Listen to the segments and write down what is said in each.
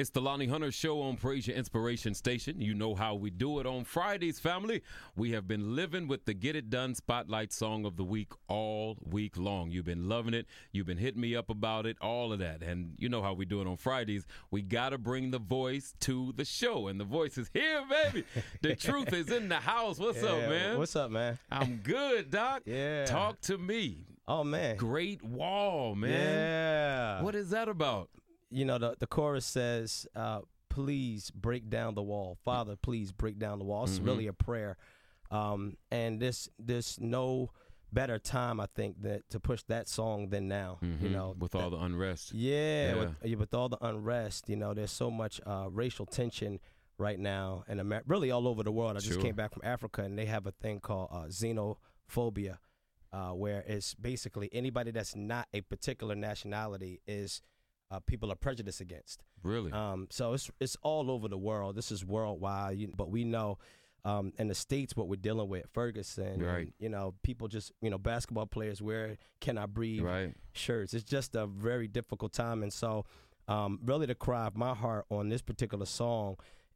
It's the Lonnie Hunter Show on Praise Your Inspiration Station. You know how we do it on Fridays, family. We have been living with the Get It Done Spotlight Song of the Week all week long. You've been loving it. You've been hitting me up about it, all of that. And you know how we do it on Fridays. We got to bring the voice to the show. And the voice is here, baby. The truth is in the house. What's up, man? What's up, man? I'm good, Doc. Yeah. Talk to me. Oh, man. Great Wall, man. Yeah. What is that about? You know, the chorus says, please break down the wall. Father, please break down the wall. It's really a prayer. And there's no better time, I think, to push that song than now. You know, with all the unrest. Yeah, with all the unrest, you know, there's so much racial tension right now, and really all over the world. I just came back from Africa, and they have a thing called xenophobia, where it's basically anybody that's not a particular nationality is people are prejudiced against. Really? So it's all over the world. This is worldwide, but we know in the States what we're dealing with, Ferguson, right. and, you know, people just, you know, basketball players wear "Can I Breathe" shirts. It's just a very difficult time. And so really the cry of my heart on this particular song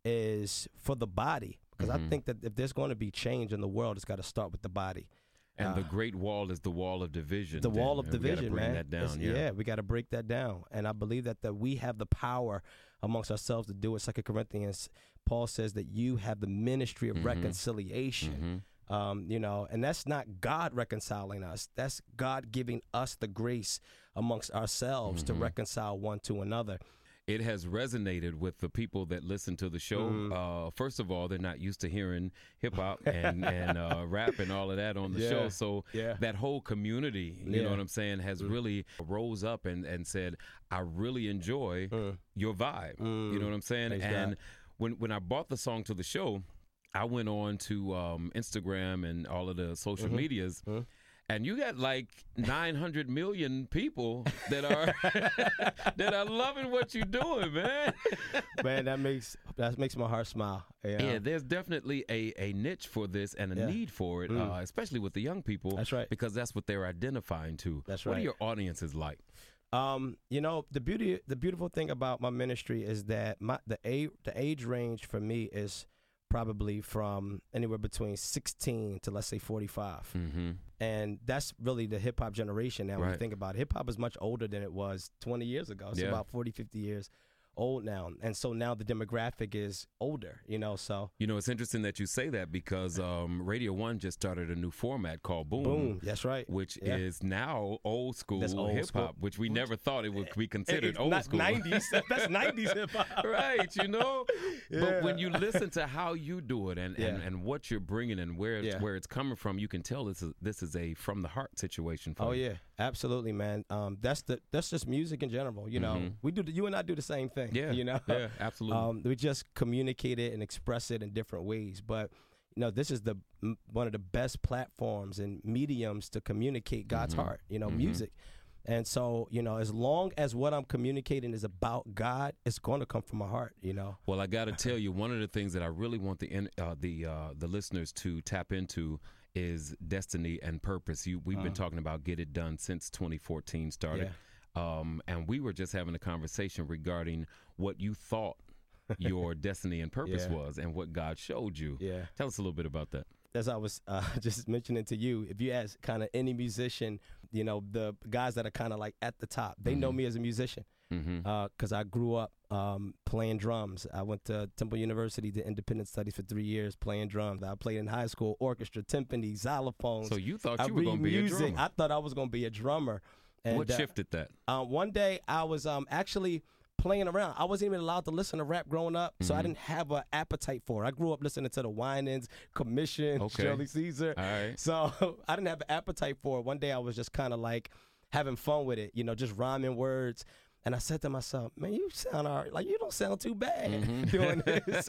is for the body, because I think that if there's going to be change in the world, it's got to start with the body. And the Great Wall is the wall of division. The wall of division, we gotta bring man. that down, yeah, we got to break that down. And I believe that we have the power amongst ourselves to do it. 2 Corinthians, Paul says that you have the ministry of reconciliation. You know, and that's not God reconciling us. That's God giving us the grace amongst ourselves to reconcile one to another. It has resonated with the people that listen to the show. First of all, they're not used to hearing hip hop and rap and all of that on the show. So that whole community, you know what I'm saying, has really rose up and said, I really enjoy your vibe. You know what I'm saying? Thanks, and God. when I brought the song to the show, I went on to Instagram and all of the social medias. And you got like 900 million people that are that are loving what you're doing, man. Man, that makes my heart smile. Yeah, there's definitely a niche for this and a need for it, especially with the young people. That's right, because that's what they're identifying to. That's right. What are your audiences like? You know, the beautiful thing about my ministry is that the age range for me is probably from anywhere between 16 to, let's say, 45. And that's really the hip-hop generation now. When you think about it, hip-hop is much older than it was 20 years ago. It's about 40, 50 years old now. And so now the demographic is older, you know, so. You know, it's interesting that you say that because Radio 1 just started a new format called Boom. Boom, that's right. Which is now old school hip-hop, which we never thought it would be considered old school. 90s, that's 90s hip-hop. Right, you know? But when you listen to how you do it and what you're bringing and where it's coming from, you can tell this is a from-the-heart situation for you. Oh, yeah, absolutely, man. That's just music in general, you know. You and I do the same thing. Yeah, you know, absolutely. We just communicate it and express it in different ways. But you know, this is one of the best platforms and mediums to communicate God's heart. You know, music. And so, you know, as long as what I'm communicating is about God, it's going to come from my heart. You know. Well, I got to tell you, one of the things that I really want the listeners to tap into is destiny and purpose. We've been talking about Get It Done since 2014 started. And we were just having a conversation regarding what you thought your destiny and purpose was and what God showed you. Tell us a little bit about that. As I was just mentioning to you, if you ask kind of any musician, you know, the guys that are kind of like at the top, they know me as a musician because I grew up playing drums. I went to Temple University, did independent studies for 3 years playing drums. I played in high school, orchestra, timpani, xylophones. So you thought you were going to be a drummer. I thought I was going to be a drummer. And, what shifted that? One day I was actually playing around. I wasn't even allowed to listen to rap growing up, so I didn't have an appetite for it. I grew up listening to the Winans, Commission, Shirley Caesar. All right. So I didn't have an appetite for it. One day I was just kind of like having fun with it, you know, just rhyming words. And I said to myself, man, you sound all right. Like, you don't sound too bad doing this.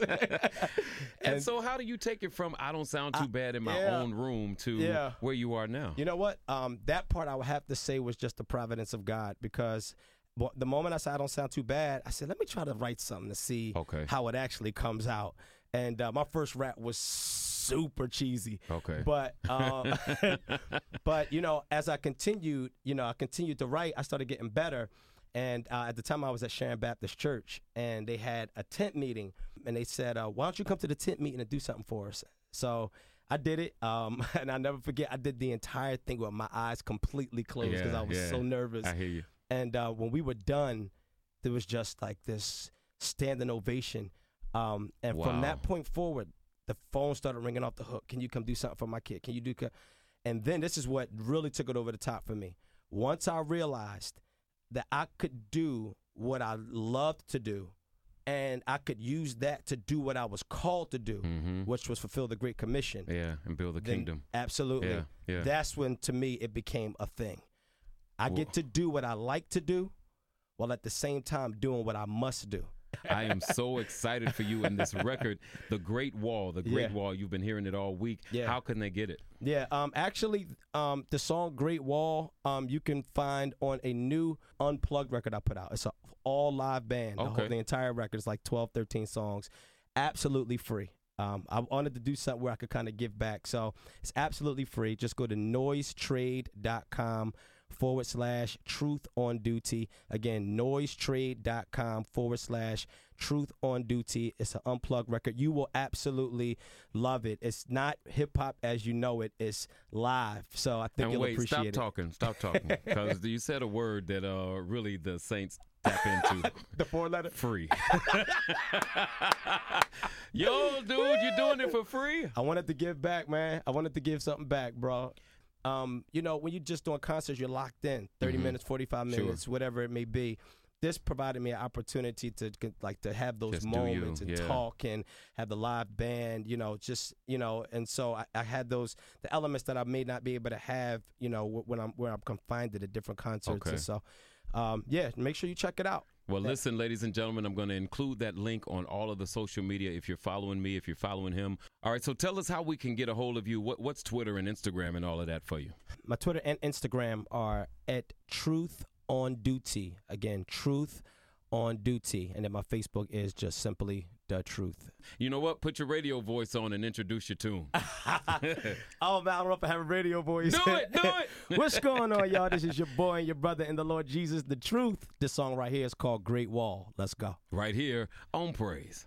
and so how do you take it from I don't sound too bad in my own room to where you are now? You know what? That part I would have to say was just the providence of God, because the moment I said I don't sound too bad, I said, let me try to write something to see how it actually comes out. And my first rap was super cheesy. But but you know, as I continued to write, I started getting better. And at the time, I was at Sharon Baptist Church, and they had a tent meeting, and they said, why don't you come to the tent meeting and do something for us? So I did it, and I'll never forget, I did the entire thing with my eyes completely closed because I was so nervous. I hear you. And when we were done, there was just like this standing ovation. And from that point forward, the phone started ringing off the hook. Can you come do something for my kid? Can you do? And then this is what really took it over the top for me. Once I realized that I could do what I loved to do, and I could use that to do what I was called to do, which was fulfill the Great Commission. Yeah, and build the kingdom. Absolutely. Yeah. That's when, to me, it became a thing. I get to do what I like to do while at the same time doing what I must do. I am so excited for you in this record, The Great Wall. The Great Wall. You've been hearing it all week. Yeah. How can they get it? Yeah, actually, the song Great Wall, you can find on a new Unplugged record I put out. It's an all live band. Okay. The entire record is like 12, 13 songs. Absolutely free. I wanted to do something where I could kind of give back. So it's absolutely free. Just go to noisetrade.com/truth on duty. Again, noisetrade.com/truth on duty. It's an unplugged record. You will absolutely love it. It's not hip hop as you know it. It's live. So I think you'll appreciate it. Stop talking. Because you said a word that really the Saints tap into. The 4-letter? Free. Yo, dude, you doing it for free? I wanted to give back, man. I wanted to give something back, bro. You know, when you're just doing concerts, you're locked in 30 minutes, 45 minutes, whatever it may be. This provided me an opportunity to have those just moments and talk and have the live band, and so I had the elements that I may not be able to have, when I'm confined to the different concerts. Okay. And so, make sure you check it out. Well, listen, ladies and gentlemen, I'm going to include that link on all of the social media if you're following me, if you're following him. All right, so tell us how we can get a hold of you. What's Twitter and Instagram and all of that for you? My Twitter and Instagram are at Truth on Duty. Again, Truth on Duty. And then my Facebook is just simply The Truth. You know what? Put your radio voice on and introduce your tune. Oh, man, I don't know if I have a radio voice. Do it. What's going on, y'all? This is your boy and your brother in the Lord Jesus, The Truth. This song right here is called Great Wall. Let's go. Right here on Praise.